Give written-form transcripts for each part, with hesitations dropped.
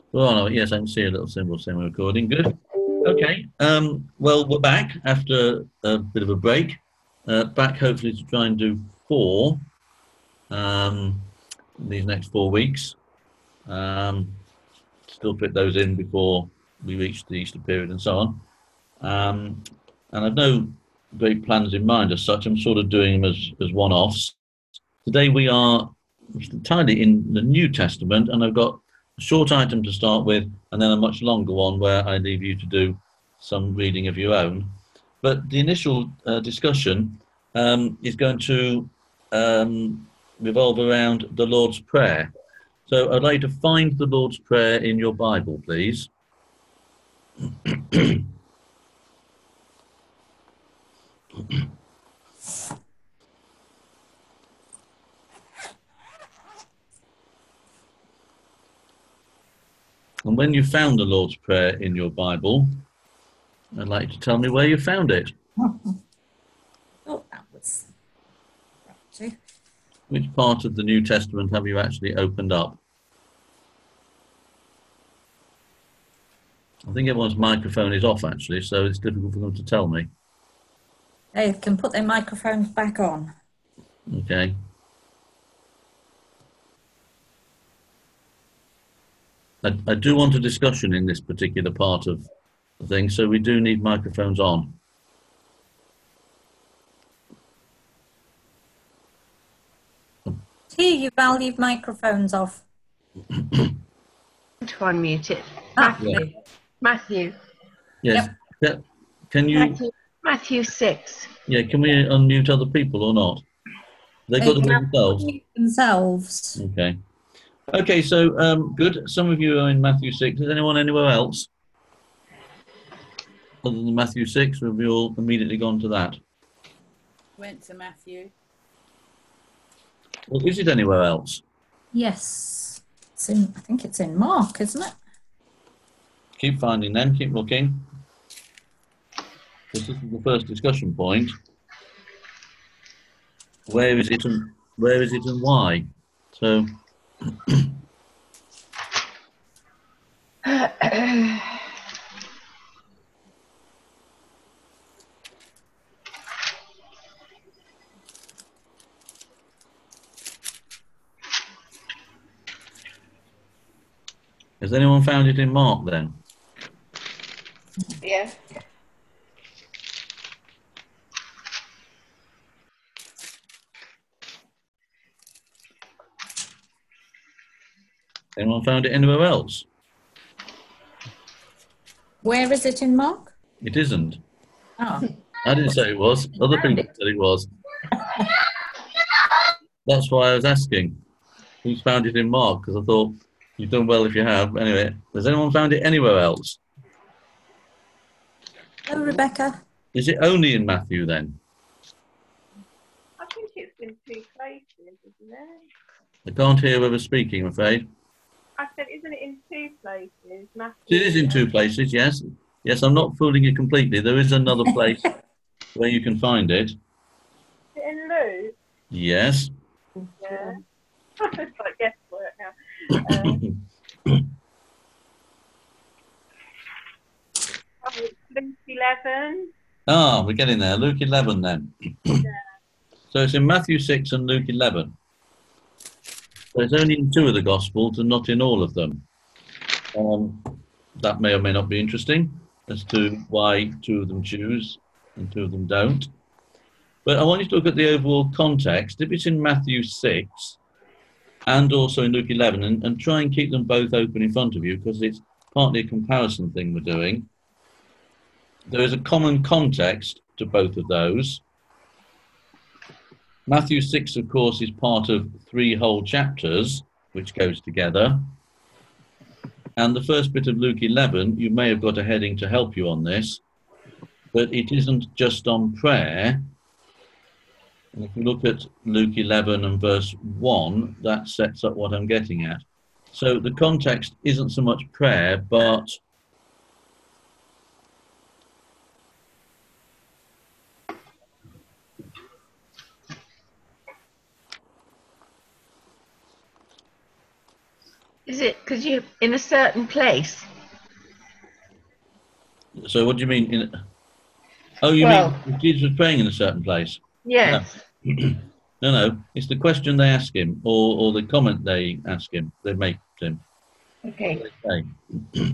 Oh, no, yes, I can see a little symbol saying we're recording. Good. Okay. Well, we're back after a bit of a break. Back hopefully to try and do four um, these next 4 weeks. Um, Still fit those in before we reach the Easter period and so on. And I've no great plans in mind as such. I'm sort of doing them as one-offs. Today we are entirely in the New Testament, and I've got a short item to start with, and then a much longer one where I leave you to do some reading of your own. But the initial discussion is going to revolve around the Lord's Prayer. So I'd like you to find the Lord's Prayer in your Bible, please. And when you found the Lord's Prayer in your Bible, I'd like you to tell me where you found it. Oh, that was right. Which part of the New Testament have you actually opened up? I think everyone's microphone is off, actually, so it's difficult for them to tell me. They can put their microphones back on. Okay. I do want a discussion in this particular part of the thing, so we do need microphones on. Here, you value microphones off. To unmute it. Ah, Matthew. Matthew. Yes. Yeah. Can you? Matthew 6. Yeah. Can we unmute other people or not? They got to do themselves. Themselves. Okay. Okay. So good. Some of you are in Matthew 6. Is anyone anywhere else other than Matthew 6? Have we all immediately gone to that? Went to Matthew. Well, is it anywhere else? Yes. It's in, I think it's in Mark, isn't it? Keep finding them. Keep looking. This is the first discussion point. Where is it and why? So has anyone found it in Mark then? Yeah. Anyone found it anywhere else? Where is it in Mark? It isn't. Oh. I didn't say it was. Other people said it was. That's why I was asking. Who's found it in Mark? Because I thought you've done well if you have. Anyway, has anyone found it anywhere else? Oh, Rebecca. Is it only in Matthew then? I think it's in 2 places, isn't it? I can't hear whoever's speaking, I'm afraid. I said, isn't it in 2 places? Matthew. It is in 2 places, yes. Yes, I'm not fooling you completely. There is another place where you can find it. Is it in Luke? Yes. Yeah. It's like guesswork now. Luke 11. Ah, we're getting there. Luke 11 then. Yeah. So it's in Matthew 6 and Luke 11. So it's only in 2 of the Gospels and not in all of them. That may or may not be interesting as to why 2 of them choose and 2 of them don't. But I want you to look at the overall context. If it's in Matthew 6 and also in Luke 11, and try and keep them both open in front of you because it's partly a comparison thing we're doing. There is a common context to both of those. Matthew 6, of course, is part of 3 whole chapters, which goes together. And the first bit of Luke 11, you may have got a heading to help you on this, but it isn't just on prayer. And if you look at Luke 11 and verse 1, that sets up what I'm getting at. So the context isn't so much prayer, but Is it because you're in a certain place? So what do you mean? Oh, you Well- mean Jesus was praying in a certain place? Yes. No. It's the question they ask him, or the comment they ask him, they make to him. Okay. They say,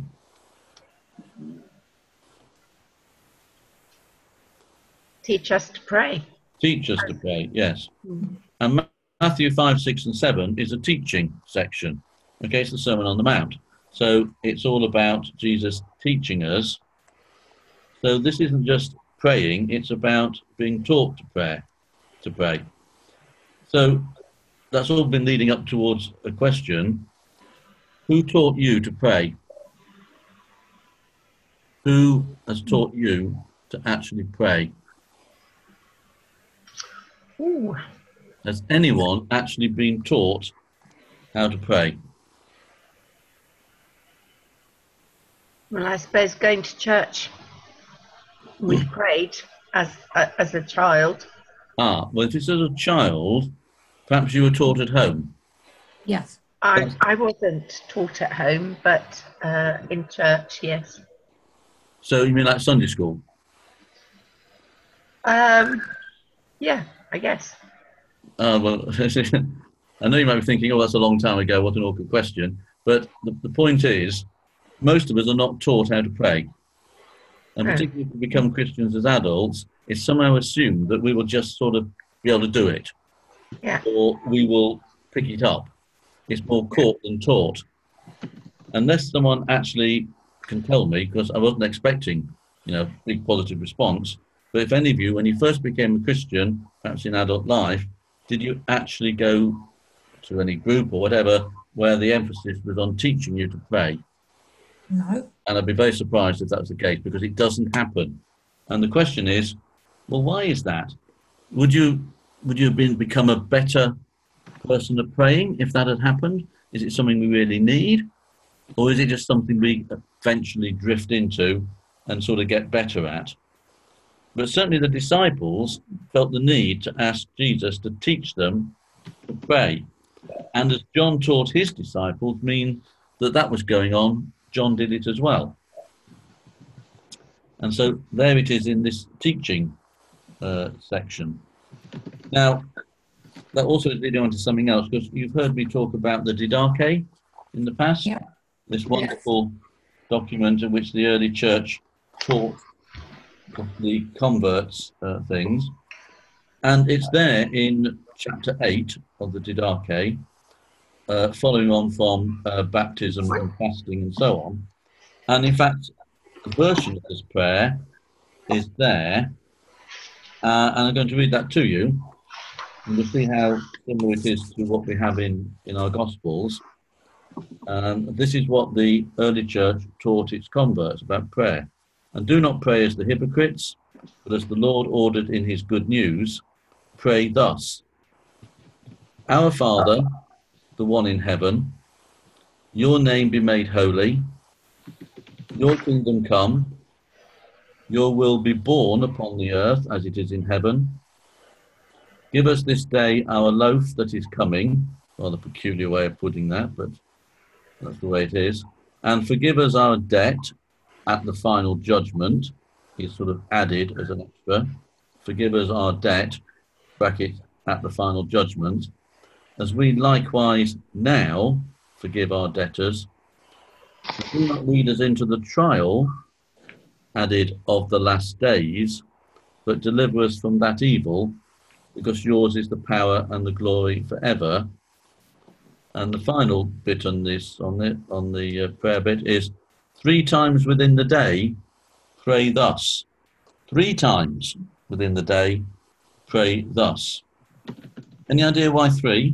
Teach us to pray. teach us to pray, yes. And Matthew 5, 6, and 7 is a teaching section. Okay, it's the Sermon on the Mount. So it's all about Jesus teaching us. So this isn't just praying, it's about being taught to pray. So that's all been leading up towards a question. Who taught you to pray? Who has taught you to actually pray? Ooh. Has anyone actually been taught how to pray? Well, I suppose going to church, we prayed as a child. Well, if it's as a child, perhaps you were taught at home. Yes. I wasn't taught at home, but in church, yes. So you mean like Sunday school? Yeah, I guess. Well, I know you might be thinking, oh, that's a long time ago, what an awkward question. But the point is, most of us are not taught how to pray. And particularly if we become Christians as adults, it's somehow assumed that we will just sort of be able to do it. Yeah. Or we will pick it up. It's more caught than taught. Unless someone actually can tell me, because I wasn't expecting, big positive response, but if any of you, when you first became a Christian, perhaps in adult life, did you actually go to any group or whatever where the emphasis was on teaching you to pray? No. And I'd be very surprised if that was the case, because it doesn't happen. And the question is, well, why is that? Would you have become a better person at praying if that had happened? Is it something we really need? Or is it just something we eventually drift into and sort of get better at? But certainly the disciples felt the need to ask Jesus to teach them to pray. And as John taught his disciples, mean that was going on, John did it as well. And so there it is in this teaching section. Now, that also is leading on to something else, because you've heard me talk about the Didache in the past. Yeah. This wonderful document in which the early church taught the converts things. And it's there in chapter 8 of the Didache, following on from baptism and fasting and so on. And in fact, the version of this prayer is there. And I'm going to read that to you. And we'll see how similar it is to what we have in our Gospels. This is what the early church taught its converts about prayer. And do not pray as the hypocrites, but as the Lord ordered in his good news, pray thus. Our Father, the one in heaven, your name be made holy, your kingdom come, your will be born upon the earth as it is in heaven. Give us this day our loaf that is coming. Rather peculiar way of putting that, but that's the way it is. And forgive us our debt at the final judgment. Is sort of added as an extra. Forgive us our debt, bracket, at the final judgment, as we likewise now forgive our debtors. Do not lead us into the trial, added, of the last days, but deliver us from that evil, because yours is the power and the glory forever. And the final bit on this, on the prayer bit, is 3 times within the day, pray thus. 3 times within the day, pray thus. Any idea why 3?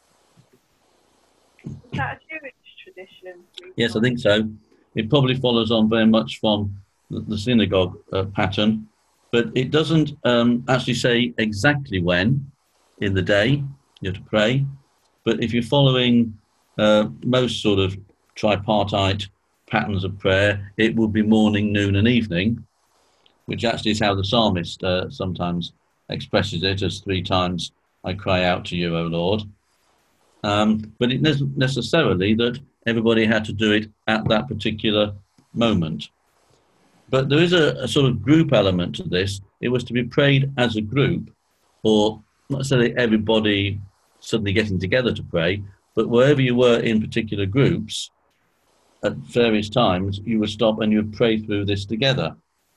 Is that a Jewish tradition? Yes, I think so. It probably follows on very much from the synagogue pattern, but it doesn't actually say exactly when in the day you have to pray. But if you're following most sort of tripartite patterns of prayer, it would be morning, noon, and evening, which actually is how the psalmist sometimes expresses it as 3 times I cry out to you, O Lord. But it isn't necessarily that everybody had to do it at that particular moment. But there is a sort of group element to this. It was to be prayed as a group, or not necessarily everybody suddenly getting together to pray, but wherever you were in particular groups, at various times, you would stop and you would pray through this together.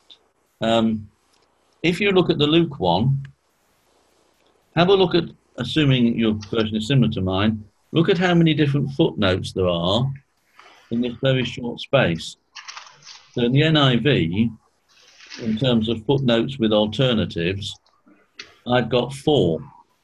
If you look at the Luke one, have a look at, assuming your version is similar to mine, look at how many different footnotes there are in this very short space. So in the NIV, in terms of footnotes with alternatives, I've got 4.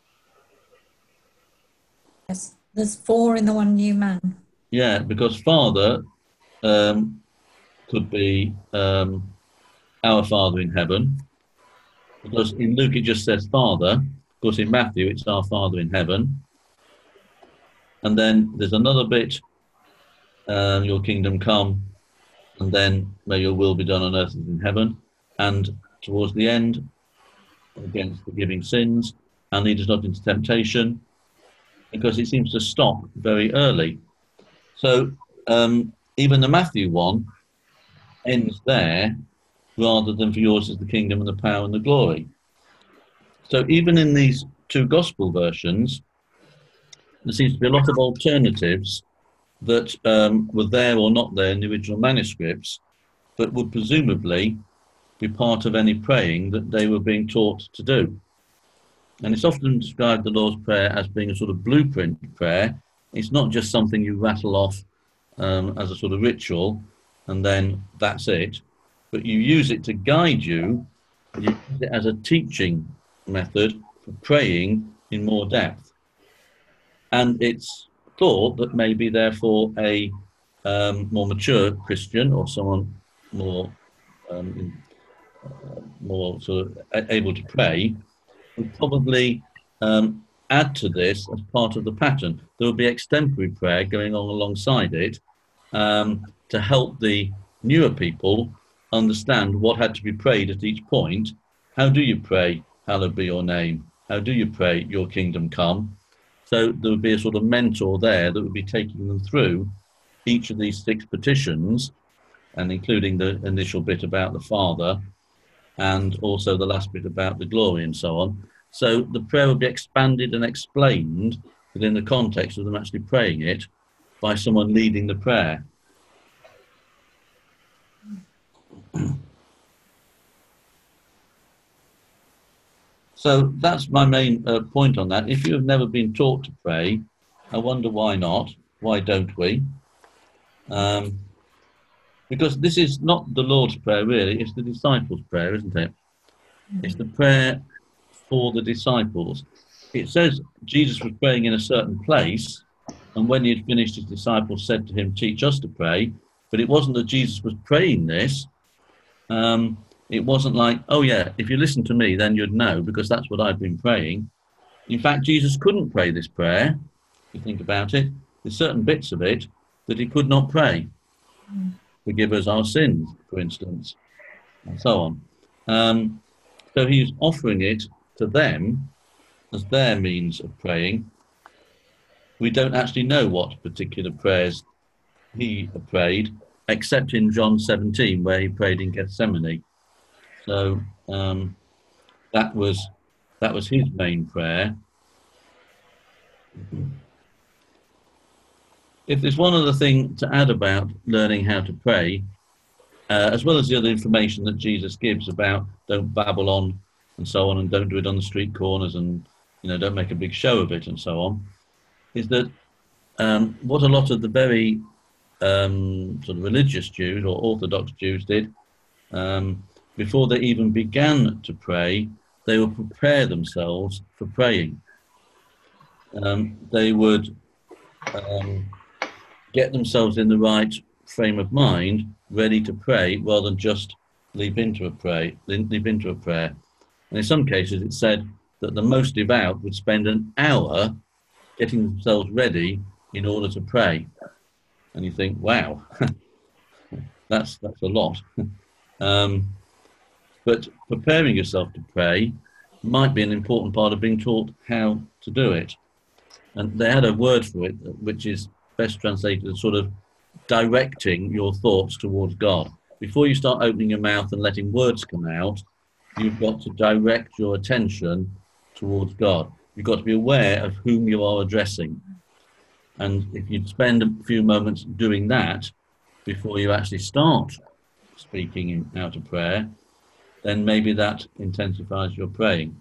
Yes, there's 4 in the One New Man. Yeah, because Father could be our Father in heaven. Because in Luke it just says Father. Of course, in Matthew it's our Father in heaven. And then there's another bit, your kingdom come, and then may your will be done on earth as in heaven. And towards the end, against forgiving sins, and lead us not into temptation, because it seems to stop very early. So even the Matthew one ends there, rather than for yours is the kingdom and the power and the glory. So even in these 2 gospel versions, there seems to be a lot of alternatives that were there or not there in the original manuscripts, but would presumably be part of any praying that they were being taught to do. And it's often described, the Lord's Prayer, as being a sort of blueprint prayer. It's not just something you rattle off as a sort of ritual and then that's it, but you use it to guide you. You use it as a teaching method for praying in more depth. And it's thought that maybe therefore a more mature Christian or someone more more sort of able to pray would probably add to this as part of the pattern. There will be extemporary prayer going on alongside it to help the newer people understand what had to be prayed at each point. How do you pray, hallowed be your name? How do you pray, your kingdom come? So there would be a sort of mentor there that would be taking them through each of these 6 petitions, and including the initial bit about the Father, and also the last bit about the glory and so on. So the prayer would be expanded and explained within the context of them actually praying it by someone leading the prayer. So that's my main point on that. If you have never been taught to pray, I wonder why not? Why don't we? Because this is not the Lord's Prayer, really. It's the disciples' prayer, isn't it? It's the prayer for the disciples. It says Jesus was praying in a certain place, and when he had finished, his disciples said to him, teach us to pray. But it wasn't that Jesus was praying this. It wasn't like, oh yeah, if you listen to me, then you'd know, because that's what I've been praying. In fact, Jesus couldn't pray this prayer, if you think about it. There's certain bits of it that he could not pray. Forgive us our sins, for instance, and so on. So he's offering it to them as their means of praying. We don't actually know what particular prayers he prayed, except in John 17, where he prayed in Gethsemane. So that was his main prayer. If there's one other thing to add about learning how to pray, as well as the other information that Jesus gives about don't babble on and so on, and don't do it on the street corners, and don't make a big show of it and so on, is that what a lot of the very sort of religious Jews or Orthodox Jews did, before they even began to pray, they would prepare themselves for praying. They would get themselves in the right frame of mind, ready to pray, rather than just leap into a prayer. And in some cases, it said that the most devout would spend an hour getting themselves ready in order to pray. And you think, wow, that's a lot. But preparing yourself to pray might be an important part of being taught how to do it. And they had a word for it, which is best translated as sort of directing your thoughts towards God. Before you start opening your mouth and letting words come out, you've got to direct your attention towards God. You've got to be aware of whom you are addressing. And if you spend a few moments doing that before you actually start speaking out of prayer, then maybe that intensifies your praying.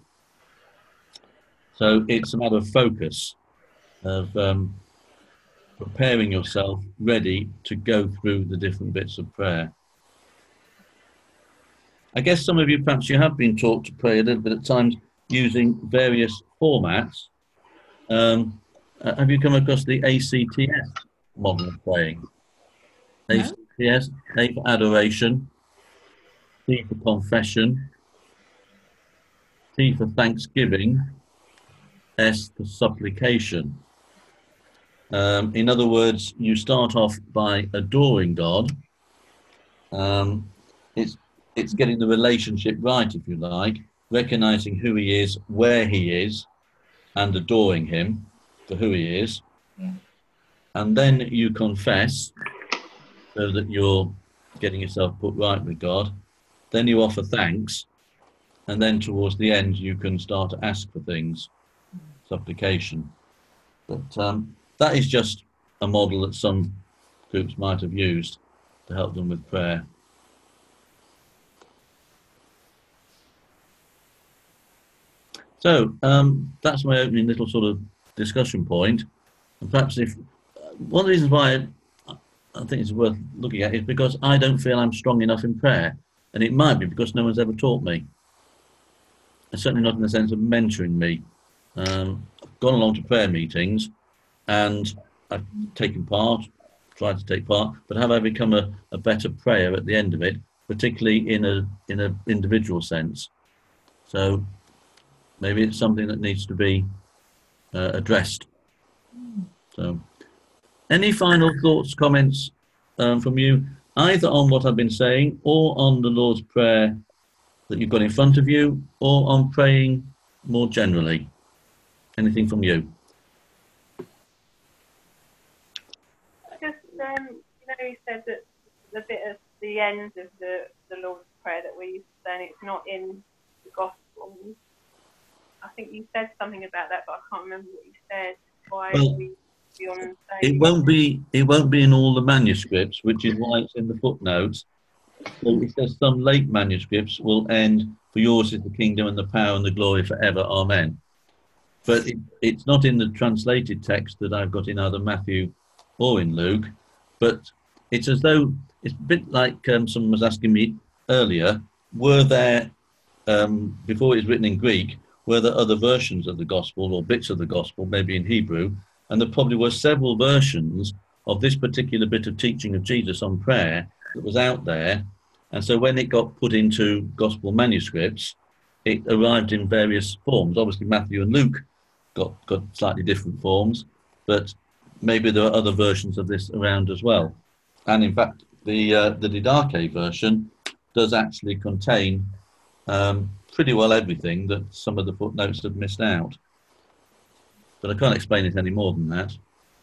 So it's a matter of focus, of preparing yourself ready to go through the different bits of prayer. I guess some of you, perhaps you have been taught to pray a little bit at times using various formats. Have you come across the ACTS model of praying? No. ACTS, A for adoration, T for confession, T for thanksgiving, S for supplication. In other words, you start off by adoring God. It's getting the relationship right, if you like, recognizing who he is, where he is, and adoring him for who he is. Yeah. And then you confess so that you're getting yourself put right with God. Then you offer thanks. And then towards the end, you can start to ask for things, supplication. But that is just a model that some groups might have used to help them with prayer. So that's my opening little sort of discussion point. And perhaps if one of the reasons why I think it's worth looking at is because I don't feel I'm strong enough in prayer. And it might be because no one's ever taught me. And certainly not in the sense of mentoring me. I've gone along to prayer meetings and I've taken part, tried to take part, but have I become a better prayer at the end of it, particularly in a individual sense? So maybe it's something that needs to be addressed. So, any final thoughts, comments from you, either on what I've been saying or on the Lord's Prayer that you've got in front of you, or on praying more generally? Anything from you? Just, you said that the bit at the end of the Lord's Prayer that we're used to saying, it's not in the Gospels. I think you said something about that, but I can't remember what you said. Why Well, we be on and say it won't be in all the manuscripts, which is why it's in the footnotes. So it says some late manuscripts will end, "For yours is the kingdom and the power and the glory forever, amen." But it's not in the translated text that I've got in either Matthew or in Luke. But it's as though it's a bit like someone was asking me earlier, were there, before it was written in Greek, were there other versions of the gospel or bits of the gospel, maybe in Hebrew? And there probably were several versions of this particular bit of teaching of Jesus on prayer that was out there. And so when it got put into gospel manuscripts, it arrived in various forms. Obviously, Matthew and Luke got slightly different forms, but maybe there are other versions of this around as well. And in fact, the Didache version does actually contain pretty well everything that some of the footnotes have missed out. But I can't explain it any more than that.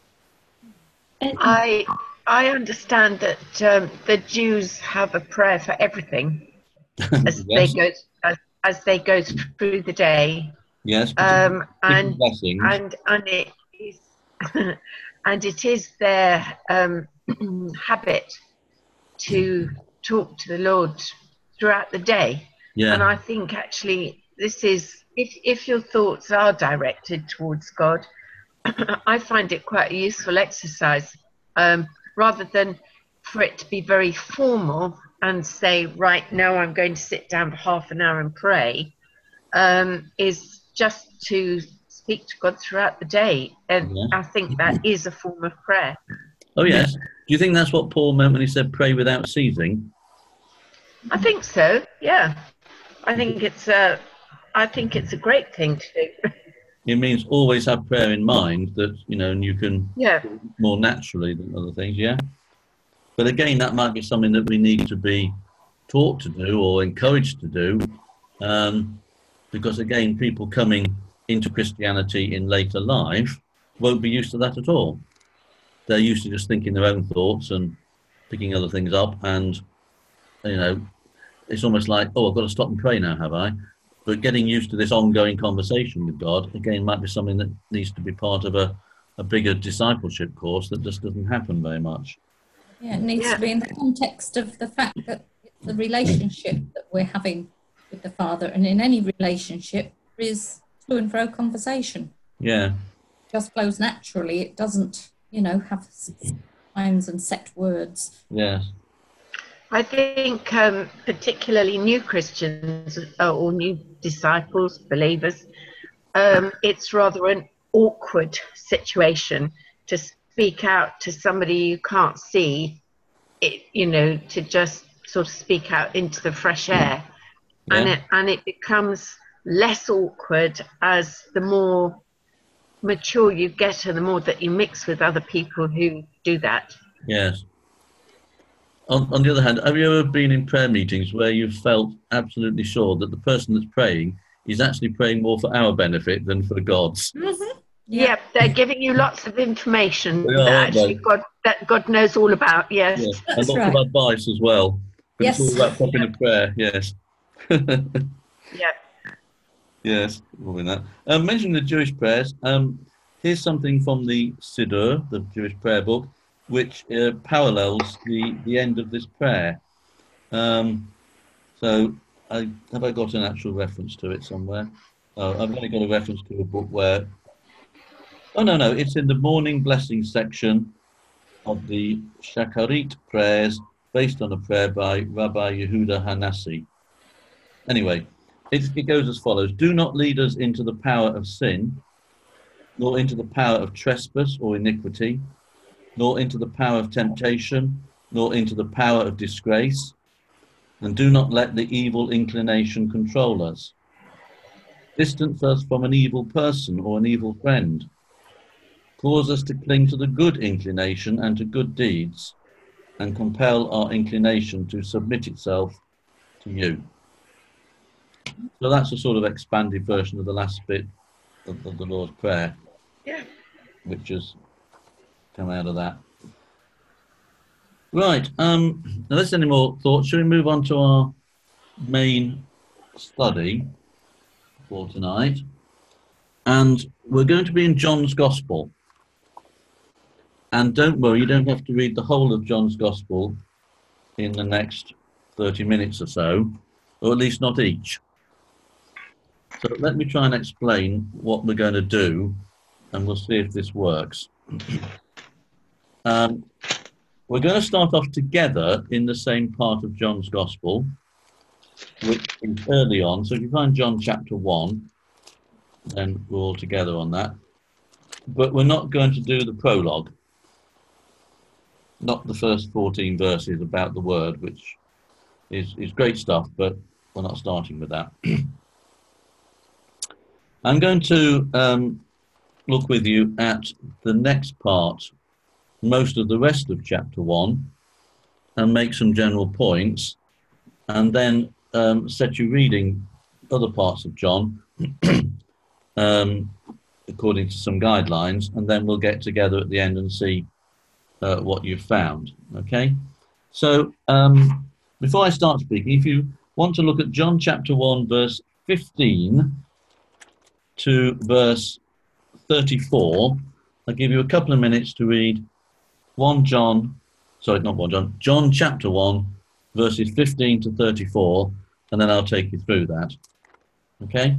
I understand that the Jews have a prayer for everything as Yes. they go through the day. Yes. And Blessings. it is and it is their habit to talk to the Lord throughout the day. Yeah. And I think actually this is, if your thoughts are directed towards God, I find it quite a useful exercise, rather than for it to be very formal and say, right now I'm going to sit down for half an hour and pray, is just to speak to God throughout the day. And Yeah. I think that is a form of prayer. Oh, yes. Do you think that's what Paul meant when he said pray without ceasing? I think so, yeah. I think it's a great thing to do. It means always have prayer in mind, that, and you can Yeah. do it more naturally than other things, yeah? But again, that might be something that we need to be taught to do or encouraged to do, because again, people coming into Christianity in later life won't be used to that at all. they're used to just thinking their own thoughts and picking other things up, and it's almost like, oh, I've got to stop and pray now, have I? But getting used to this ongoing conversation with God, again, might be something that needs to be part of a bigger discipleship course that just doesn't happen very much. Yeah, it needs to be in the context of the fact that it's the relationship that we're having with the Father, and in any relationship there is to and fro conversation. Yeah. It just flows naturally. It doesn't, have times and set words. Yes. I think particularly new Christians or new disciples, believers, it's rather an awkward situation to speak out to somebody you can't see, to just sort of speak out into the fresh air. Yeah. And it becomes less awkward as the more mature you get and the more that you mix with other people who do that. Yes. On the other hand, have you ever been in prayer meetings where you felt absolutely sure that the person that's praying is actually praying more for our benefit than for God's? Mm-hmm. Yeah, they're giving you lots of information They are, that aren't actually they? God knows all about. Yes. Yeah. And That's lots right. of advice as well. But Yes. it's all wrapped up in a prayer. Yes. Yeah. Yes. Moving that. Mentioning the Jewish prayers. Here's something from the Siddur, the Jewish prayer book, which parallels the end of this prayer. So have I got an actual reference to it somewhere? Oh, I've only got a reference to a book where... Oh, no, it's in the morning blessing section of the Shacharit prayers, based on a prayer by Rabbi Yehuda Hanassi. Anyway, it goes as follows. Do not lead us into the power of sin, nor into the power of trespass or iniquity, nor into the power of temptation, nor into the power of disgrace, and do not let the evil inclination control us. Distance us from an evil person or an evil friend. Cause us to cling to the good inclination and to good deeds, and compel our inclination to submit itself to you. So that's a sort of expanded version of the last bit of the Lord's Prayer, which has come out of that. Right. Now, there's any more thoughts? Shall we move on to our main study for tonight? And we're going to be in John's Gospel. And don't worry, you don't have to read the whole of John's Gospel in the next 30 minutes or so, or at least not each. So let me try and explain what we're going to do, and we'll see if this works. We're going to start off together in the same part of John's Gospel, which is early on. So if you find John chapter 1, then we're all together on that. But we're not going to do the prologue, not the first 14 verses about the Word, which is great stuff, but we're not starting with that. I'm going to look with you at the next part, most of the rest of chapter 1, and make some general points, and then set you reading other parts of John according to some guidelines, and then we'll get together at the end and see what you've found. Okay? So before I start speaking, if you want to look at John chapter 1, verse 15 to verse 34, I'll give you a couple of minutes to read John chapter 1, verses 15 to 34, and then I'll take you through that. Okay?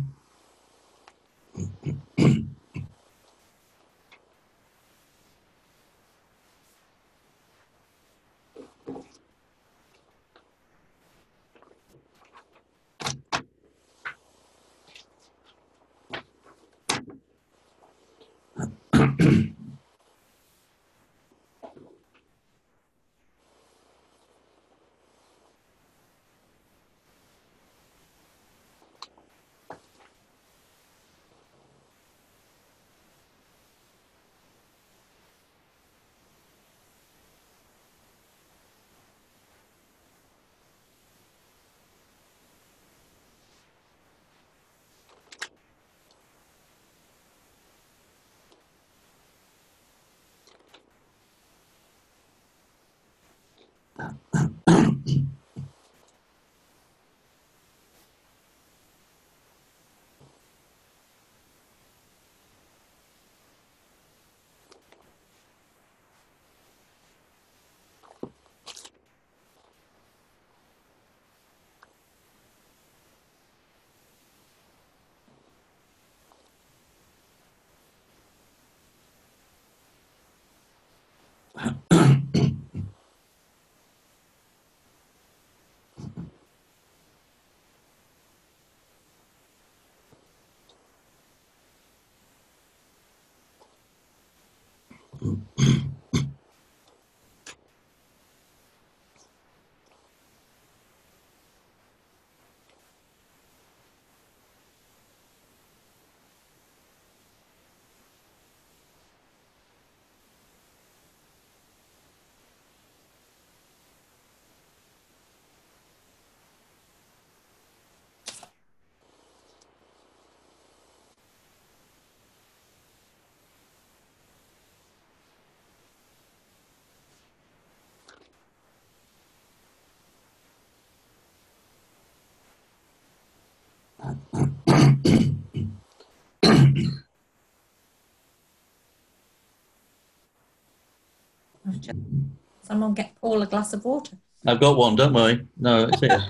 Someone get Paul a glass of water. I've got one, don't worry. No, it's here.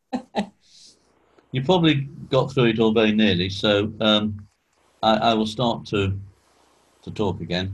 You probably got through it all very nearly, so I will start to talk again.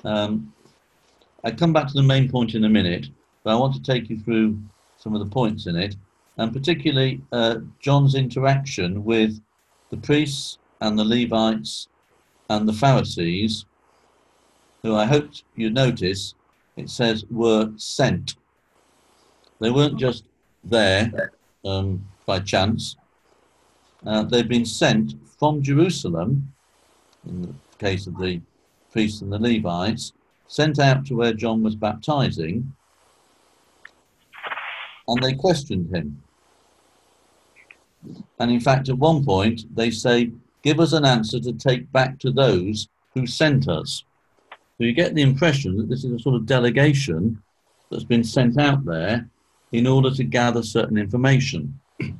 I come back to the main point in a minute, but I want to take you through some of the points in it, and particularly John's interaction with the priests and the Levites and the Pharisees, who I hope you notice it says were sent. They weren't just there by chance. They've been sent from Jerusalem, in the case of the priests and the Levites, sent out to where John was baptizing, and they questioned him. And in fact, at one point, they say, give us an answer to take back to those who sent us. So you get the impression that this is a sort of delegation that's been sent out there in order to gather certain information.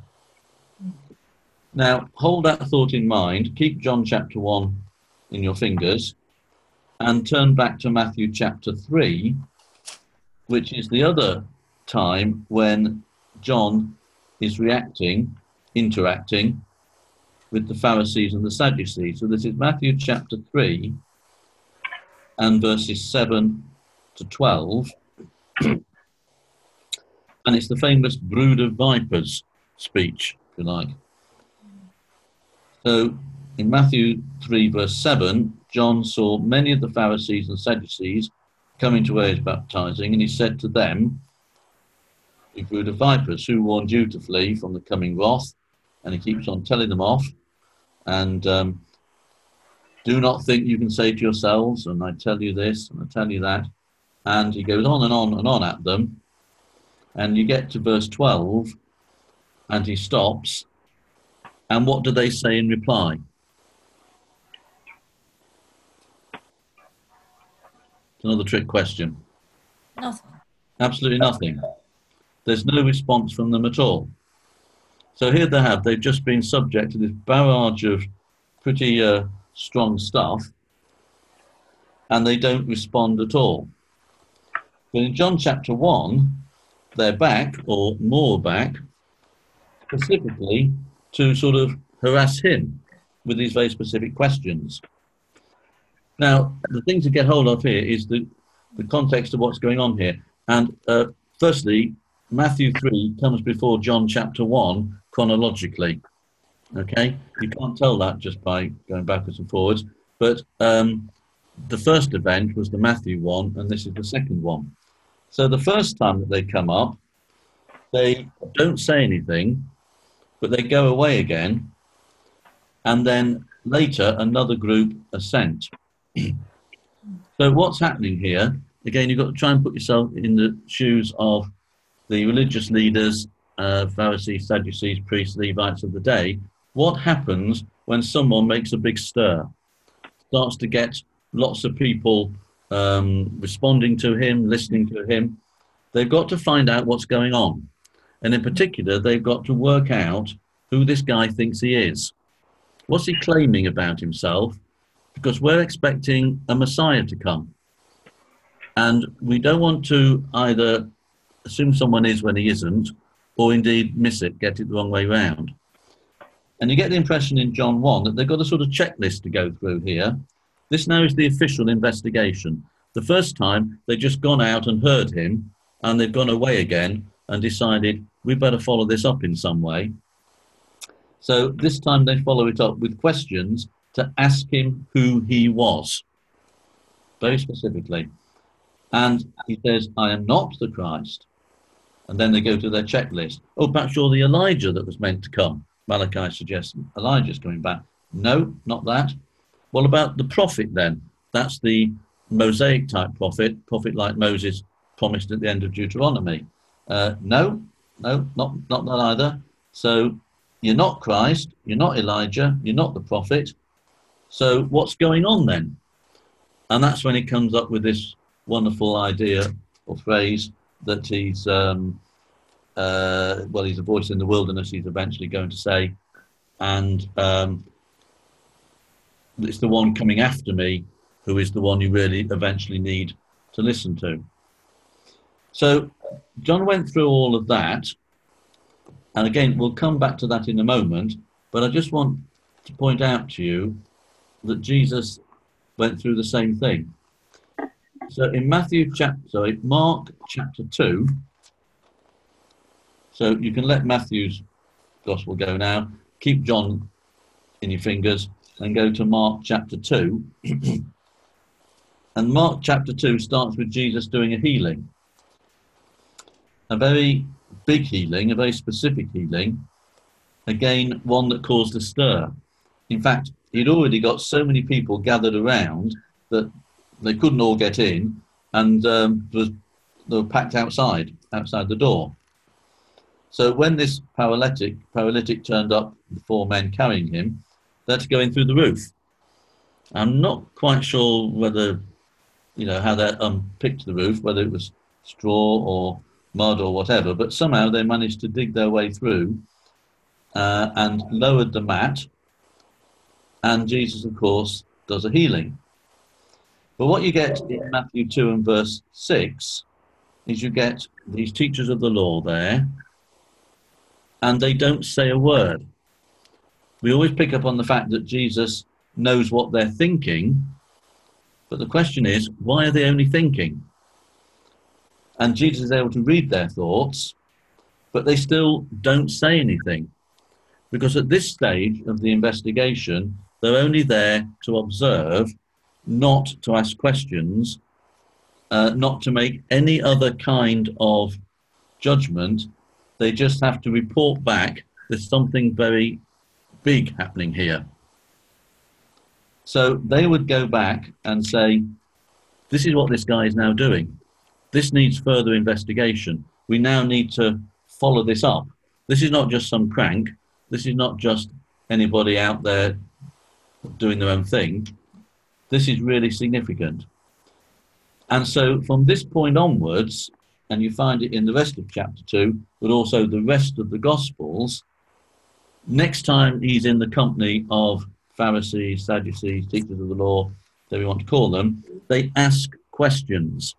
Now, hold that thought in mind, keep John chapter 1 in your fingers, and turn back to Matthew chapter 3, which is the other time when John is interacting with the Pharisees and the Sadducees. So this is Matthew chapter 3 and verses 7 to 12. And it's the famous brood of vipers speech, if you like. So in Matthew 3 verse 7, John saw many of the Pharisees and Sadducees coming to where he was baptizing, and he said to them, you brood of vipers, who warned you to flee from the coming wrath? And he keeps on telling them off. And do not think you can say to yourselves, and I tell you this, and I tell you that. And he goes on and on and on at them. And you get to verse 12, and he stops. And what do they say in reply? It's another trick question. Nothing. Absolutely nothing. There's no response from them at all. So here they have, they've just been subject to this barrage of pretty strong stuff, and they don't respond at all. But in John chapter 1, they're back, or more back, specifically to sort of harass him with these very specific questions. Now, the thing to get hold of here is the context of what's going on here. And firstly, Matthew 3 comes before John chapter 1 chronologically. Okay? You can't tell that just by going backwards and forwards. But the first event was the Matthew one, and this is the second one. So the first time that they come up, they don't say anything, but they go away again. And then later, another group are sent. So what's happening here? Again, you've got to try and put yourself in the shoes of the religious leaders, Pharisees, Sadducees, priests, Levites of the day. What happens when someone makes a big stir? Starts to get lots of people responding to him, listening to him. they've got to find out what's going on. And in particular, they've got to work out who this guy thinks he is. What's he claiming about himself? Because we're expecting a Messiah to come. And we don't want to either assume someone is when he isn't, or indeed miss it, get it the wrong way round. And you get the impression in John 1 that they've got a sort of checklist to go through here. This now is the official investigation. The first time, they've just gone out and heard him, and they've gone away again and decided, we better follow this up in some way. So this time they follow it up with questions to ask him who he was, very specifically. And he says, I am not the Christ. And then they go to their checklist. Oh, perhaps you're the Elijah that was meant to come. Malachi suggests Elijah's coming back. No, not that. What about the prophet then? That's the Mosaic type prophet like Moses promised at the end of Deuteronomy. No, not that either. So you're not Christ, you're not Elijah, you're not the prophet. So what's going on then? And that's when he comes up with this wonderful idea or phrase that he's, he's a voice in the wilderness, he's eventually going to say, and it's the one coming after me who is the one you really eventually need to listen to. So John went through all of that, and again, we'll come back to that in a moment, but I just want to point out to you that Jesus went through the same thing. So in Mark chapter 2, so you can let Matthew's gospel go now, keep John in your fingers, and go to Mark chapter 2. And Mark chapter 2 starts with Jesus doing a healing. A very big healing, a very specific healing. Again, one that caused a stir. In fact, he'd already got so many people gathered around that they couldn't all get in, and they were packed outside the door. So when this paralytic turned up, the 4 men carrying him, they had to go in through the roof. I'm not quite sure whether, how they unpicked the roof, whether it was straw or mud or whatever, but somehow they managed to dig their way through and lowered the mat. And Jesus, of course, does a healing. But what you get in Matthew 2 and verse 6 is you get these teachers of the law there, and they don't say a word. We always pick up on the fact that Jesus knows what they're thinking, but the question is, why are they only thinking? And Jesus is able to read their thoughts, but they still don't say anything. Because at this stage of the investigation, they're only there to observe, not to ask questions, not to make any other kind of judgment. They just have to report back there's something very big happening here. So they would go back and say, this is what this guy is now doing. This needs further investigation. We now need to follow this up. This is not just some crank. This is not just anybody out there doing their own thing. This is really significant. And so from this point onwards, and you find it in the rest of chapter 2, but also the rest of the Gospels, next time he's in the company of Pharisees, Sadducees, teachers of the law, whatever you want to call them, they ask questions.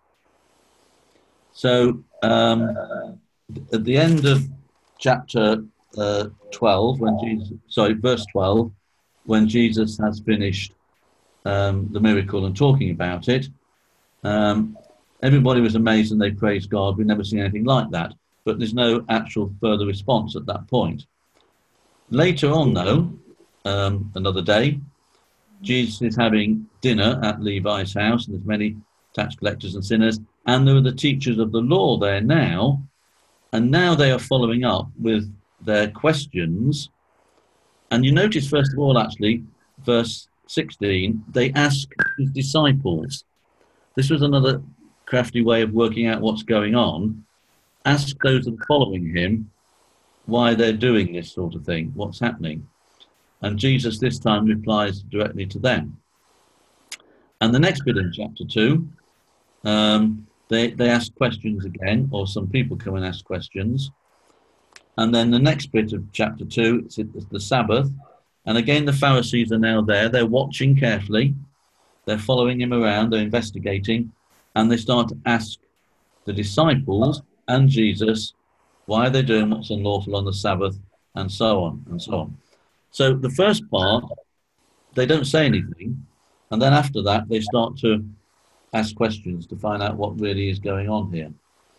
So at the end of chapter 12, verse 12, when Jesus has finished the miracle and talking about it, everybody was amazed and they praised God. We've never seen anything like that. But there's no actual further response at that point. Later on, though, another day, Jesus is having dinner at Levi's house, and there's many tax collectors and sinners, and there are the teachers of the law there now, and now they are following up with their questions. And you notice, first of all, actually, verse 16, they ask his disciples. This was another crafty way of working out what's going on. Ask those that are following him why they're doing this sort of thing, what's happening. And Jesus this time replies directly to them. And the next bit in chapter 2, they ask questions again, or some people come and ask questions. And then the next bit of chapter 2, it's the Sabbath. And again, the Pharisees are now there. They're watching carefully. They're following him around. They're investigating. And they start to ask the disciples and Jesus, why are they doing what's unlawful on the Sabbath, and so on, and so on. So the first part, they don't say anything. And then after that, they start to ask questions to find out what really is going on here.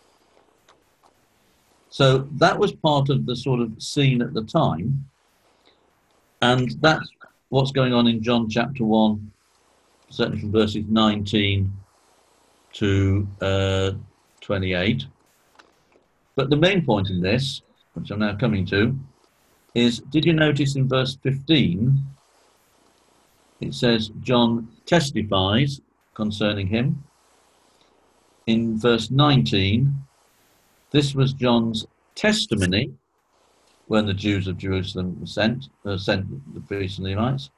So that was part of the sort of scene at the time. And that's what's going on in John chapter 1, certainly from verses 19 to 28. But the main point in this, which I'm now coming to, is, did you notice in verse 15, it says John testifies concerning him. In verse 19, this was John's testimony when the Jews of Jerusalem were sent the priests and Levites.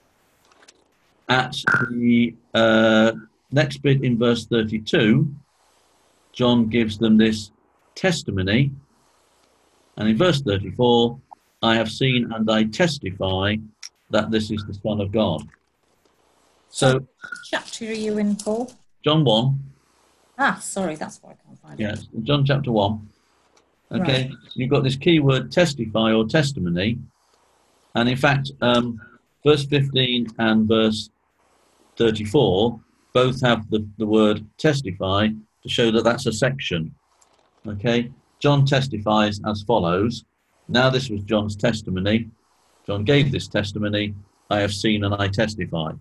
At the next bit in verse 32, John gives them this testimony. And in verse 34, I have seen and I testify that this is the Son of God. So, what chapter are you in, Paul? John 1. Ah, sorry, that's why I can't find it. Yes, John chapter 1. Okay, Right. You've got this key word testify or testimony. And in fact, verse 15 and verse 34 both have the word testify to show that that's a section. Okay, John testifies as follows. Now this was John's testimony. John gave this testimony. I have seen and I testify.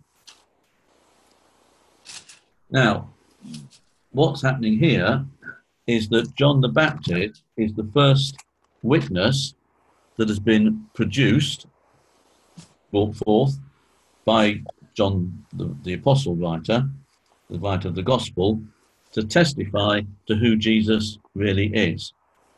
Now, what's happening here is that John the Baptist is the first witness that has been produced, brought forth by John, the apostle writer, the writer of the gospel, to testify to who Jesus really is.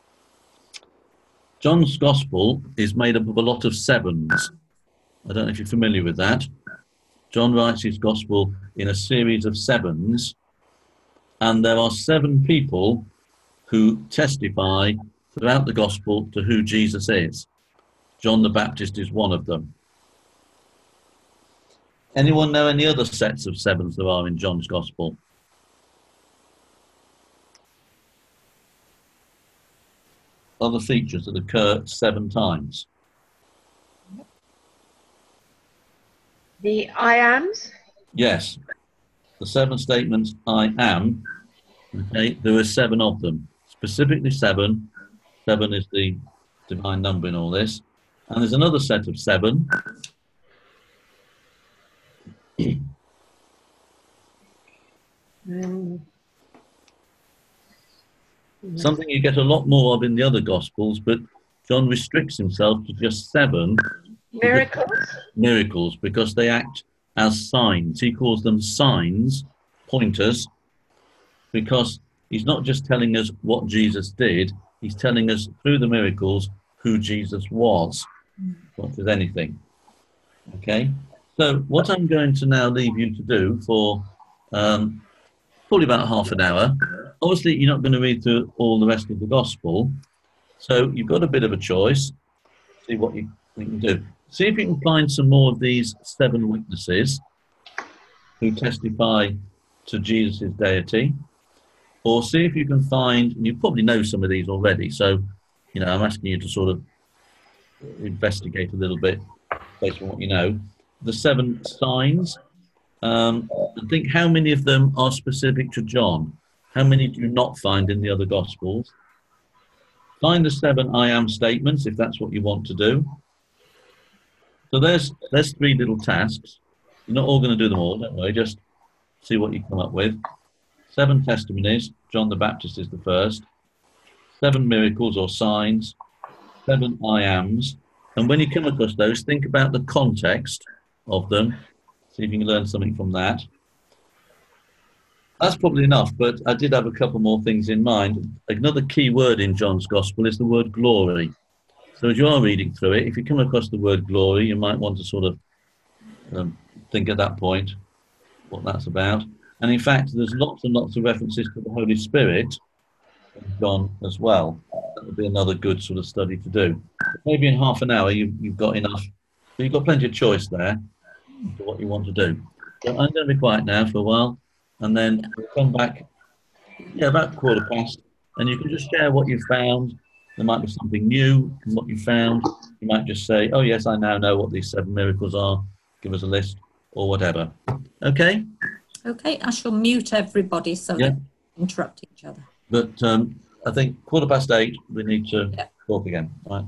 John's gospel is made up of a lot of sevens. I don't know if you're familiar with that. John writes his gospel in a series of sevens, and there are 7 people who testify throughout the gospel to who Jesus is. John the Baptist is one of them. Anyone know any other sets of sevens there are in John's gospel? Other features that occur 7 times. The I ams? Yes, the 7 statements, I am, okay, there are 7 of them, specifically 7. 7 is the divine number in all this. And there's another set of 7. Something you get a lot more of in the other Gospels, but John restricts himself to just 7 miracles because they act as signs. He calls them signs, pointers, because he's not just telling us what Jesus did, he's telling us through the miracles who Jesus was, not as anything. Okay? So what I'm going to now leave you to do for probably about half an hour. Obviously, you're not going to read through all the rest of the gospel, so you've got a bit of a choice. See what you can do. See if you can find some more of these 7 witnesses who testify to Jesus' deity, or see if you can find, and you probably know some of these already, so I'm asking you to sort of investigate a little bit based on what you know. The 7 signs, and think how many of them are specific to John. How many do you not find in the other Gospels? Find the 7 I am statements, if that's what you want to do. So there's 3 little tasks. You're not all going to do them all, don't worry, just see what you come up with. 7 testimonies, John the Baptist is the first. 7 miracles or signs. 7 I ams. And when you come across those, think about the context of them. See if you can learn something from that. That's probably enough, but I did have a couple more things in mind. Another key word in John's Gospel is the word glory. So as you are reading through it, if you come across the word glory, you might want to sort of think at that point what that's about. And in fact, there's lots and lots of references to the Holy Spirit in John as well. That would be another good sort of study to do. Maybe in half an hour you've got enough. So you've got plenty of choice there for what you want to do. So I'm going to be quiet now for a while, and then we'll come back, about 1:15, and you can just share what you found. There might be something new in what you found. You might just say, oh yes, I now know what these 7 miracles are. Give us a list or whatever. Okay? Okay, I shall mute everybody so Yeah. they don't interrupt each other. But I think 8:15, we need to talk again. Right?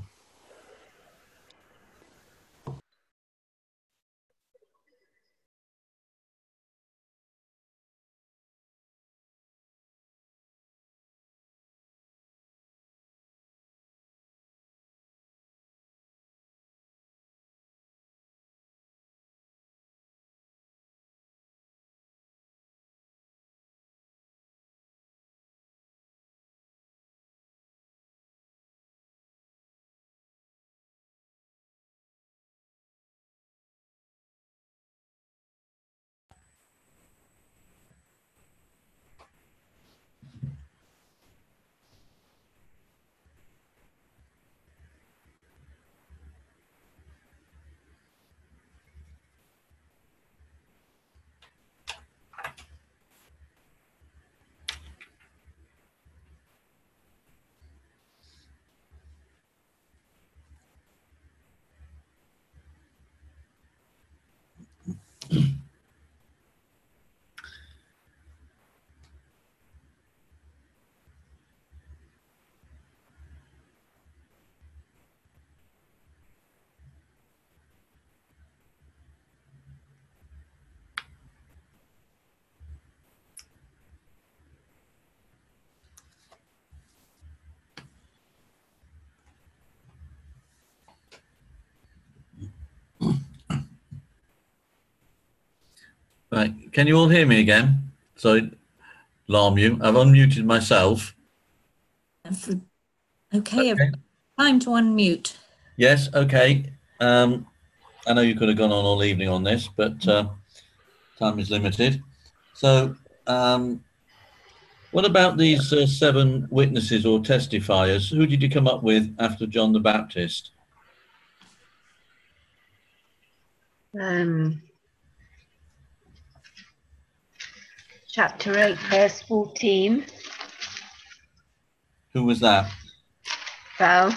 Right. Can you all hear me again? Sorry, alarm you. I've unmuted myself. Okay, time to unmute. Yes, okay. I know you could have gone on all evening on this, but time is limited. So, what about these 7 witnesses or testifiers? Who did you come up with after John the Baptist? Chapter 8, verse 14. Who was that? Well,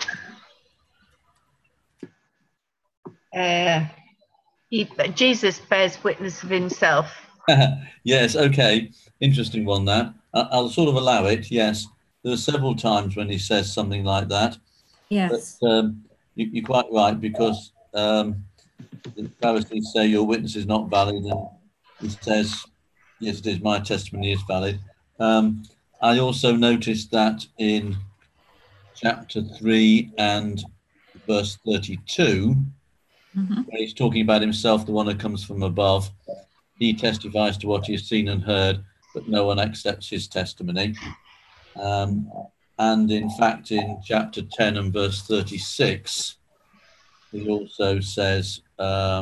Jesus bears witness of himself. Yes, okay. Interesting one, that. I'll sort of allow it, yes. There are several times when he says something like that. Yes. But you're quite right, because the Pharisees say your witness is not valid, and he says, yes, it is, my testimony is valid. I also noticed that in chapter 3 and verse 32, where he's talking about himself, the one who comes from above. He testifies to what he has seen and heard, but no one accepts his testimony. And in fact, in chapter 10 and verse 36, he also says, I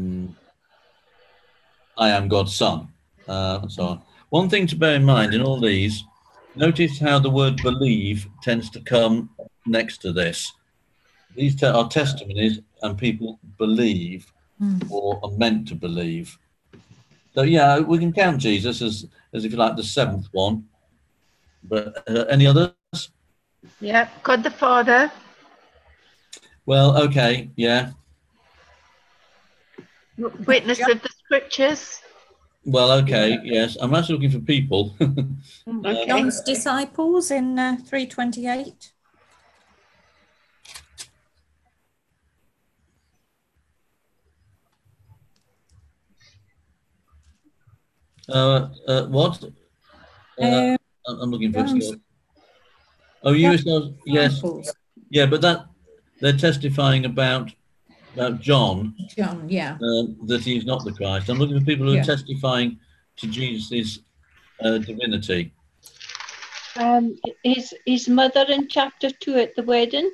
am God's son, and so on. One thing to bear in mind in all these, notice how the word believe tends to come next to this. These are testimonies, and people believe or are meant to believe. So yeah, we can count Jesus as if you like the 7th one. But any others? Yeah, God the Father. Well, okay, yeah. Witness of the scriptures. Well, okay, yes. I'm actually looking for people. John's disciples in 3:28. What? I'm looking for John's it. Oh, you yourselves, yes. disciples. Yeah, but they're testifying about John, John, yeah. that he's not the Christ. I'm looking for people who Yeah. are testifying to Jesus' divinity. His mother in chapter 2 at the wedding.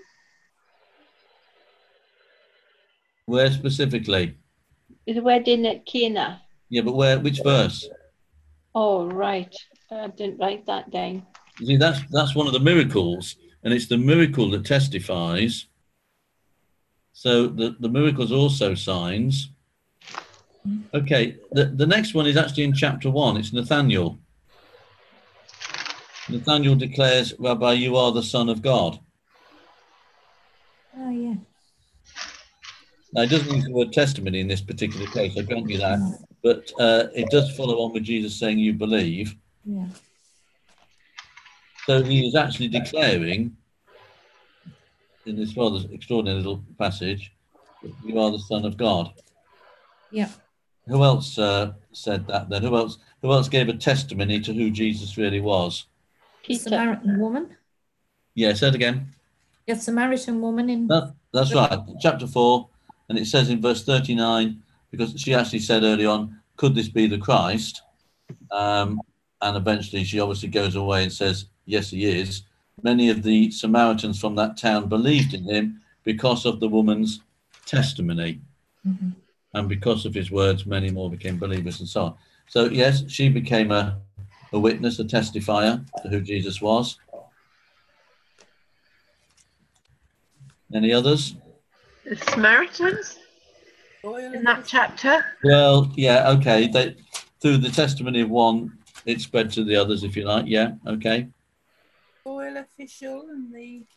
Where specifically? The wedding at Cana. Yeah, but where? Which verse? Oh, right. I didn't write that down. You see, that's one of the miracles, and it's the miracle that testifies. So the miracles are also signs. Okay, the next one is actually in chapter 1. It's Nathaniel. Nathaniel declares, Rabbi, you are the Son of God. Oh, yeah. Now, it doesn't use the word testimony in this particular case, I grant you that, but it does follow on with Jesus saying, you believe. Yeah. So he is actually declaring, in this rather extraordinary little passage, that you are the Son of God. Yeah. Who else said that then? Who else gave a testimony to who Jesus really was? The Samaritan woman. Yeah, say it again. The Samaritan woman in... That's right, chapter 4, and it says in verse 39, because she actually said early on, could this be the Christ? And eventually she obviously goes away and says, yes, he is. Many of the Samaritans from that town believed in him because of the woman's testimony. Mhm. And because of his words, many more became believers and so on. So, yes, she became a witness, a testifier to who Jesus was. Any others? The Samaritans in that chapter. Well, yeah, okay. Through the testimony of one, it spread to the others, if you like. Yeah, okay. Royal official and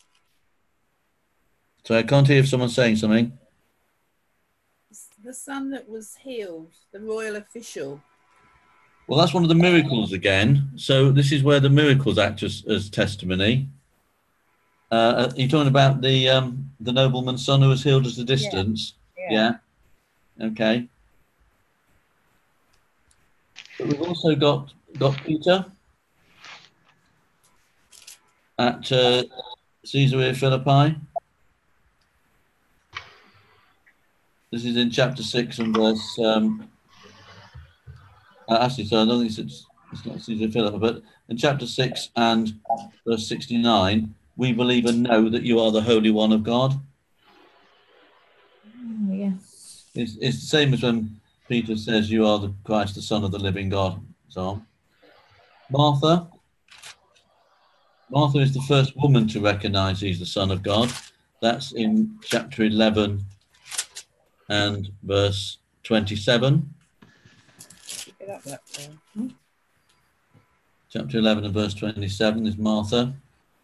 So I can't hear if someone's saying something. the son that was healed, the royal official. Well, that's one of the miracles again. So this is where the miracles act as testimony. You're talking about the nobleman's son who was healed at a distance. Yeah. Okay. But we've also got Peter at Caesarea Philippi. This is in chapter 6 and verse. Actually, so I don't think it's not Caesarea Philippi, but in chapter 6 and verse 69, we believe and know that you are the Holy One of God. Oh, yeah. It's the same as when Peter says, you are the Christ, the Son of the living God. So on. Martha is the first woman to recognize he's the Son of God. That's in chapter 11 and verse 27. Chapter 11 and verse 27 is Martha.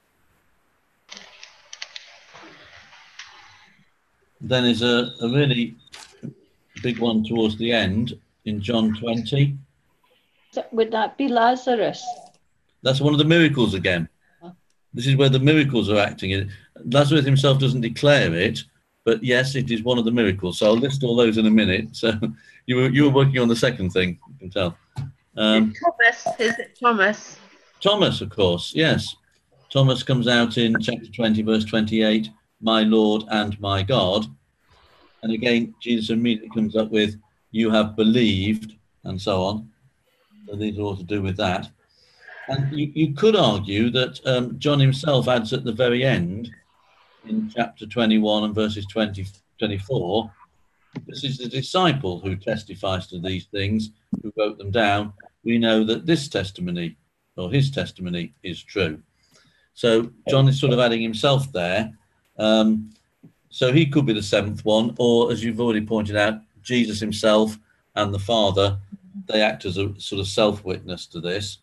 Then is a really big one towards the end in John 20. Would that be Lazarus? That's one of the miracles again. This is where the miracles are acting. Lazarus himself doesn't declare it, but yes, it is one of the miracles. So I'll list all those in a minute. So you were working on the second thing, you can tell. Thomas, is it Thomas? Thomas, of course, yes. Thomas comes out in chapter 20, verse 28, my Lord and my God. And again, Jesus immediately comes up with, you have believed, and so on. So these are all to do with that. And you could argue that John himself adds at the very end, in chapter 21 and verses 20, 24, this is the disciple who testifies to these things, who wrote them down. We know that this testimony, or his testimony, is true. So John is sort of adding himself there. So he could be the seventh one, or as you've already pointed out, Jesus himself and the Father, they act as a sort of self-witness to this.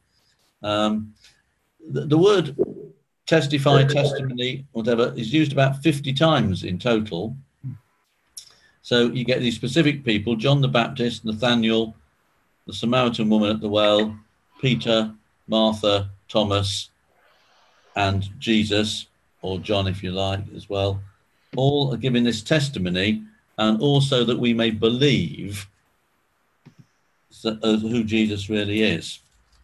The word testify, testimony, whatever, is used about 50 times in total. So you get these specific people, John the Baptist, Nathaniel, the Samaritan woman at the well, Peter, Martha, Thomas, and Jesus, or John if you like as well, all are giving this testimony, and also that we may believe who Jesus really is.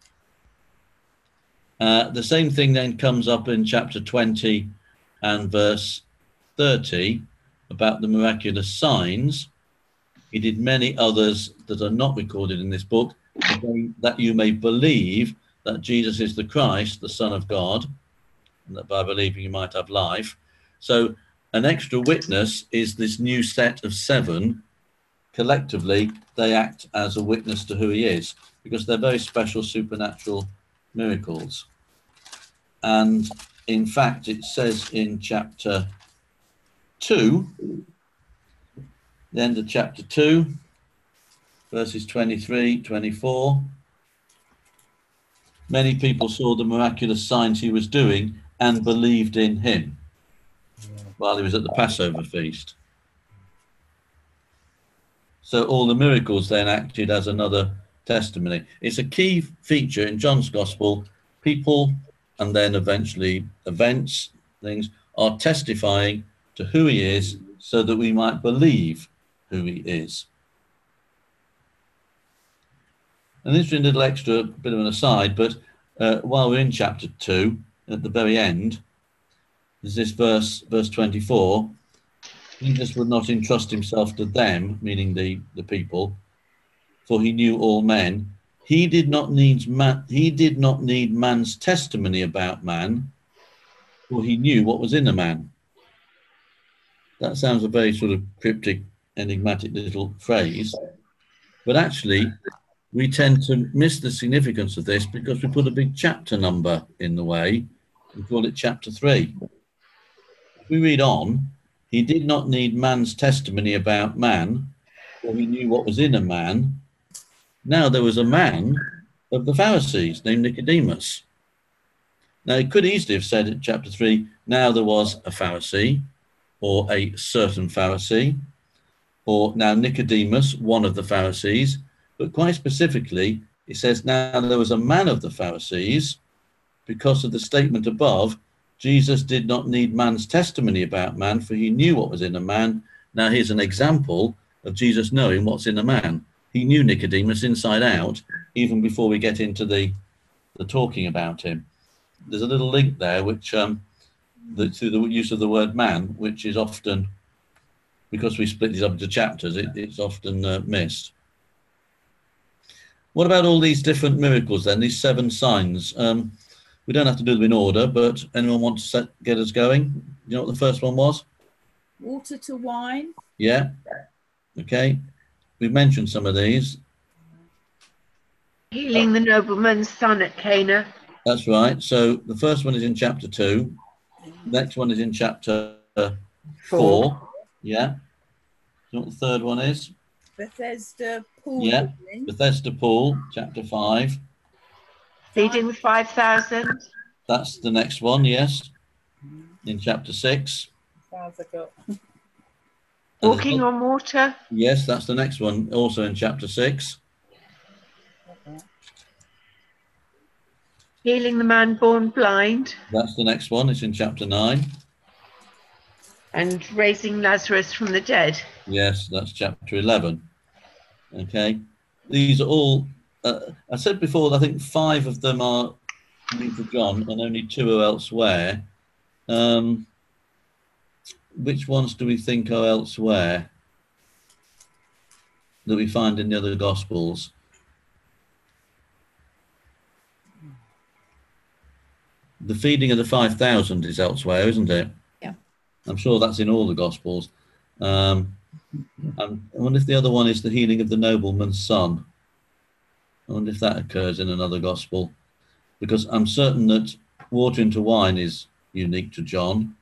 The same thing then comes up in chapter 20 and verse 30 about the miraculous signs. He did many others that are not recorded in this book, that you may believe that Jesus is the Christ, the Son of God, and that by believing you might have life. So an extra witness is this new set of 7. Collectively, they act as a witness to who he is. because they're very special supernatural miracles. And in fact, it says in chapter 2, the end of chapter 2, verses 23, 24, many people saw the miraculous signs he was doing and believed in him while he was at the Passover feast. So all the miracles then acted as another testimony. It's a key feature in John's Gospel. People, and then eventually events, things, are testifying to who he is so that we might believe who he is. An interesting little extra bit of an aside, but while we're in chapter 2, at the very end, is this verse 24. Jesus would not entrust himself to them, meaning the people, for he knew all men. He did not need man's testimony about man, for he knew what was in a man. That sounds a very sort of cryptic, enigmatic little phrase, but actually we tend to miss the significance of this because we put a big chapter number in the way and call it chapter 3. If we read on, he did not need man's testimony about man, for he knew what was in a man. Now there was a man of the Pharisees named Nicodemus. Now he could easily have said in chapter 3, now there was a Pharisee, or a certain Pharisee, or now Nicodemus, one of the Pharisees, but quite specifically, it says, now there was a man of the Pharisees. Because of the statement above, Jesus did not need man's testimony about man, for he knew what was in a man. Now here's an example of Jesus knowing what's in a man. He knew Nicodemus inside out, even before we get into the talking about him. There's a little link there, which through the use of the word man, which is often, because we split these up into chapters, it's often missed. What about all these different miracles then, these 7 signs? We don't have to do them in order, but anyone want to get us going? You know what the first one was? Water to wine. Yeah. Okay. We've mentioned some of these. Healing the nobleman's son at Cana. That's right. So the first one is in chapter 2. The next one is in chapter 4. Yeah. You know what the third one is? Bethesda pool. Yeah. Bethesda pool, chapter 5. Feeding the 5,000. That's the next one, yes. In chapter 6. Walking on water. Yes, that's the next one, also in chapter 6. Healing the man born blind. That's the next one, it's in chapter 9. And raising Lazarus from the dead. Yes, that's chapter 11. Okay. These are all, I said before, I think 5 of them are linked to John and only 2 are elsewhere. Which ones do we think are elsewhere that we find in the other Gospels? The feeding of the 5,000 is elsewhere, isn't it? Yeah. I'm sure that's in all the Gospels. I wonder if the other one is the healing of the nobleman's son. I wonder if that occurs in another Gospel, because I'm certain that water into wine is unique to John.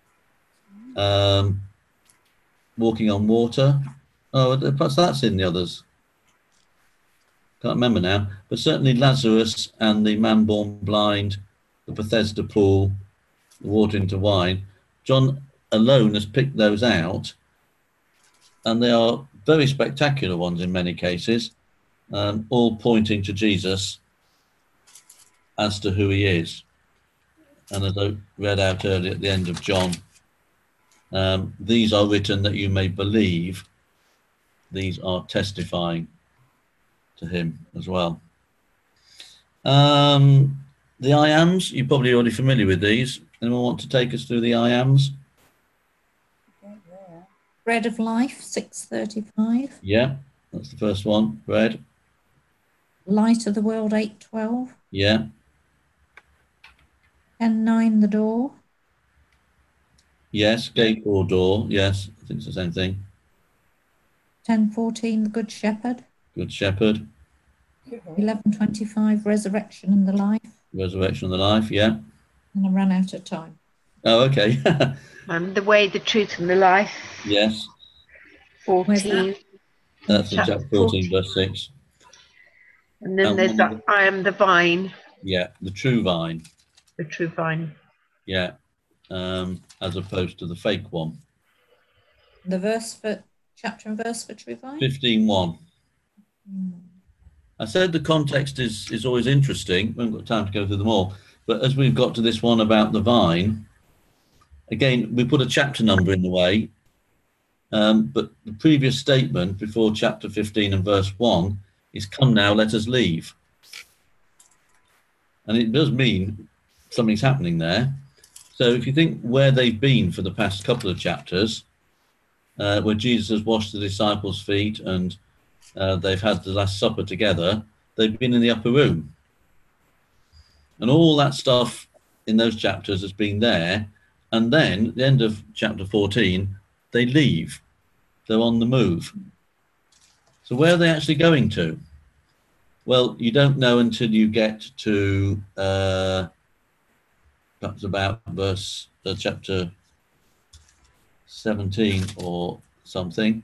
Walking on water. Oh, perhaps that's in the others. Can't remember now. But certainly Lazarus and the man born blind, the Bethesda pool, the water into wine. John alone has picked those out, and they are very spectacular ones in many cases, all pointing to Jesus as to who he is. And as I read out earlier at the end of John, these are written that you may believe. These are testifying to him as well. The I ams, you're probably already familiar with these. Anyone want to take us through the I ams? Bread of life, 6:35. Yeah, that's the first one. Bread. Light of the world, 8:12. Yeah. 10:9, the door. Yes, gate or door. Yes, I think it's the same thing. 10:14, the good shepherd. Good shepherd. 11:25, resurrection and the life. Resurrection and the life, yeah. And I ran out of time. Oh, okay. The way, the truth, and the life. Yes. 14. That's in chapter 14, verse 6. And then there's that I am the vine. Yeah, the true vine. The true vine. Yeah. As opposed to the fake one. The verse for chapter and verse for true vine? 15:1. I said the context is always interesting. We haven't got time to go through them all. But as we've got to this one about the vine, again, we put a chapter number in the way. But the previous statement before chapter 15 and verse 1 is, come now, let us leave. And it does mean something's happening there. So if you think where they've been for the past couple of chapters, where Jesus has washed the disciples' feet and they've had the Last Supper together, they've been in the upper room. And all that stuff in those chapters has been there. And then at the end of chapter 14, they leave. They're on the move. So where are they actually going to? Well, you don't know until you get to perhaps about verse chapter 17 or something.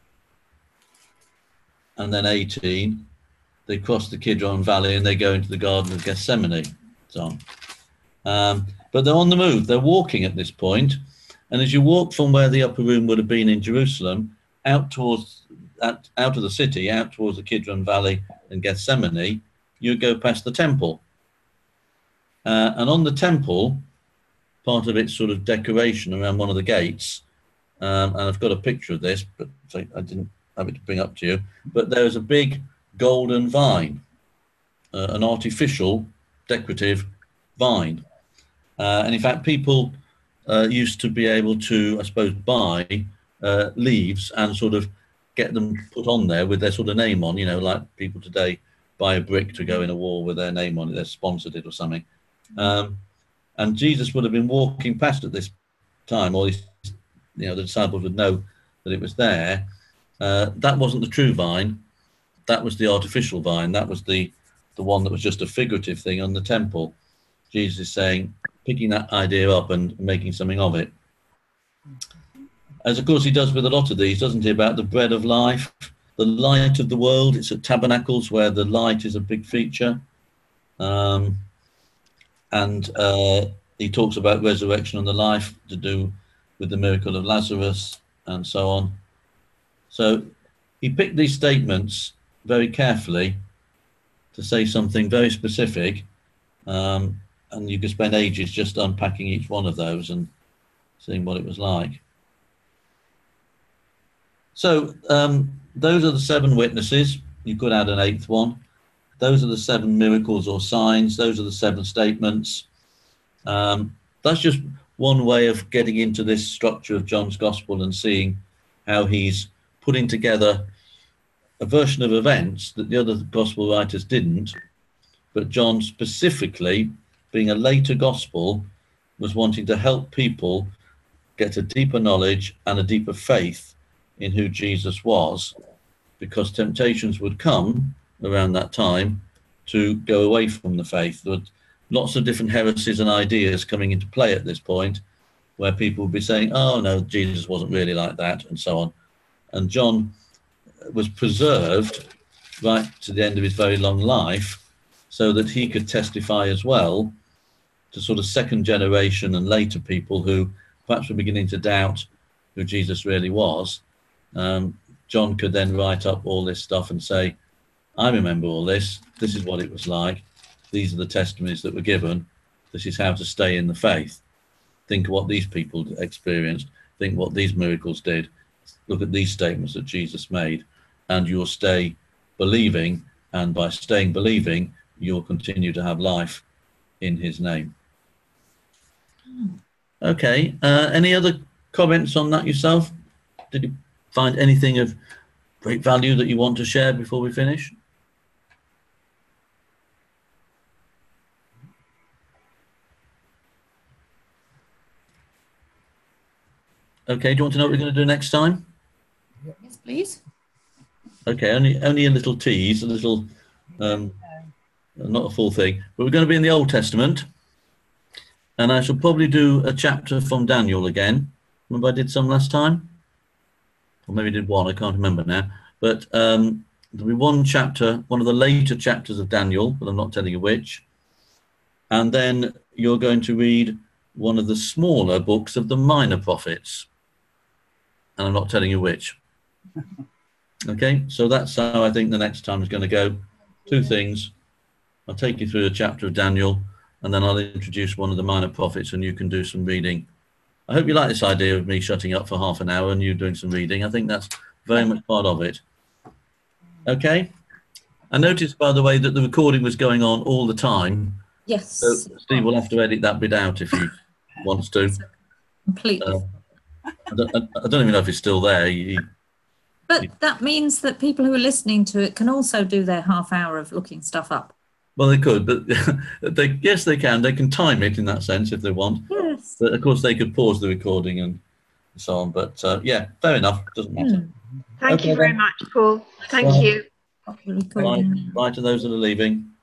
And then 18, they cross the Kidron Valley and they go into the Garden of Gethsemane. So, but they're on the move. They're walking at this point. And as you walk from where the upper room would have been in Jerusalem out towards out of the city, out towards the Kidron Valley and Gethsemane, you go past the temple. And on the temple, part of its sort of decoration around one of the gates, and I've got a picture of this, but I didn't have it to bring up to you, but there is a big golden vine, an artificial decorative vine. And in fact, people used to be able to, I suppose, buy leaves and sort of get them put on there with their sort of name on, you know, like people today buy a brick to go in a wall with their name on it, they're sponsored it or something. And Jesus would have been walking past at this time, or the disciples would know that it was there. That wasn't the true vine. That was the artificial vine. That was the one that was just a figurative thing on the temple. Jesus is saying, picking that idea up and making something of it. As of course he does with a lot of these, doesn't he, about the bread of life, the light of the world. It's at Tabernacles where the light is a big feature. And he talks about resurrection and the life to do with the miracle of Lazarus and so on. So he picked these statements very carefully to say something very specific. And you could spend ages just unpacking each one of those and seeing what it was like. So those are the 7 witnesses. You could add an 8th one. Those are the 7 miracles or signs. Those are the 7 statements. That's just one way of getting into this structure of John's Gospel and seeing how he's putting together a version of events that the other Gospel writers didn't. But John specifically, being a later Gospel, was wanting to help people get a deeper knowledge and a deeper faith in who Jesus was, because temptations would come around that time to go away from the faith. There were lots of different heresies and ideas coming into play at this point, where people would be saying, oh no, Jesus wasn't really like that, and so on. And John was preserved right to the end of his very long life so that he could testify as well to sort of second generation and later people who perhaps were beginning to doubt who Jesus really was. John could then write up all this stuff and say, I remember all this. This is what it was like. These are the testimonies that were given. This is how to stay in the faith. Think of what these people experienced. Think what these miracles did. Look at these statements that Jesus made, and you'll stay believing. And by staying believing, you'll continue to have life in his name. Okay. Any other comments on that yourself? Did you find anything of great value that you want to share before we finish? Okay, do you want to know what we're going to do next time? Yes, please. Okay, only a little tease, a little Not a full thing, but we're going to be in the Old Testament, and I shall probably do a chapter from Daniel again. Remember I did some last time? Or maybe did one, I can't remember now. But there'll be one chapter, one of the later chapters of Daniel, but I'm not telling you which. And then you're going to read one of the smaller books of the minor prophets. And I'm not telling you which. Okay, so that's how I think the next time is going to go. Two things. I'll take you through a chapter of Daniel, and then I'll introduce one of the minor prophets, and you can do some reading. I hope you like this idea of me shutting up for half an hour and you doing some reading. I think that's very much part of it. Okay. I noticed, by the way, that the recording was going on all the time. Yes. So Steve will have to edit that bit out if he wants to. Completely. I don't even know if it's still there. But that means that people who are listening to it can also do their half hour of looking stuff up. Well, they could, but yes, they can. They can time it in that sense if they want. Yes. But of course, they could pause the recording and so on. But yeah, fair enough. Doesn't matter. Thank you very much, Paul. Thank you. Stop the recording now. Bye to those that are leaving.